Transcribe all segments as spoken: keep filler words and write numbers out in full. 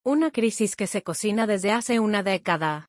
una crisis que se cocina desde hace una década.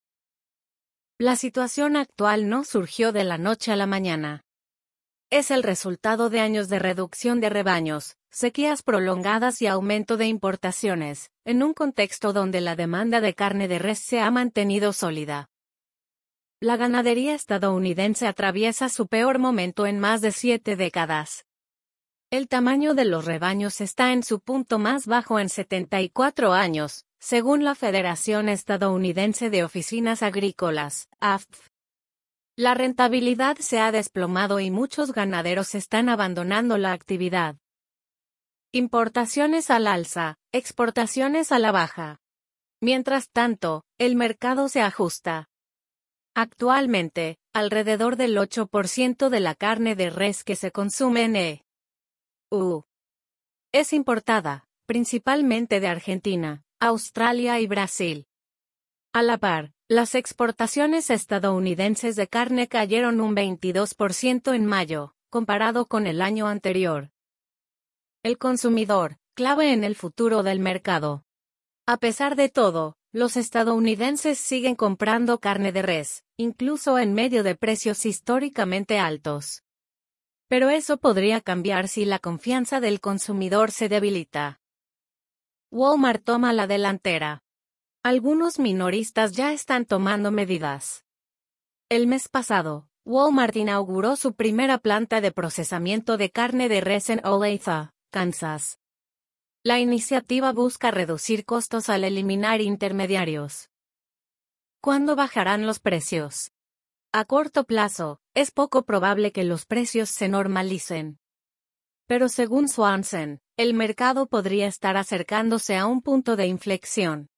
La situación actual no surgió de la noche a la mañana. Es el resultado de años de reducción de rebaños, sequías prolongadas y aumento de importaciones, en un contexto donde la demanda de carne de res se ha mantenido sólida. La ganadería estadounidense atraviesa su peor momento en más de siete décadas. El tamaño de los rebaños está en su punto más bajo en setenta y cuatro años, según la Federación Estadounidense de Oficinas Agrícolas, A F P. La rentabilidad se ha desplomado y muchos ganaderos están abandonando la actividad. Importaciones al alza, exportaciones a la baja. Mientras tanto, el mercado se ajusta. Actualmente, alrededor del ocho por ciento de la carne de res que se consume en E U es importada, principalmente de Argentina, Australia y Brasil. A la par, las exportaciones estadounidenses de carne cayeron un veintidós por ciento en mayo, comparado con el año anterior. El consumidor, clave en el futuro del mercado. A pesar de todo, los estadounidenses siguen comprando carne de res, incluso en medio de precios históricamente altos. Pero eso podría cambiar si la confianza del consumidor se debilita. Walmart toma la delantera. Algunos minoristas ya están tomando medidas. El mes pasado, Walmart inauguró su primera planta de procesamiento de carne de res en Olathe, Kansas. La iniciativa busca reducir costos al eliminar intermediarios. ¿Cuándo bajarán los precios? A corto plazo, es poco probable que los precios se normalicen. Pero según Swanson, el mercado podría estar acercándose a un punto de inflexión.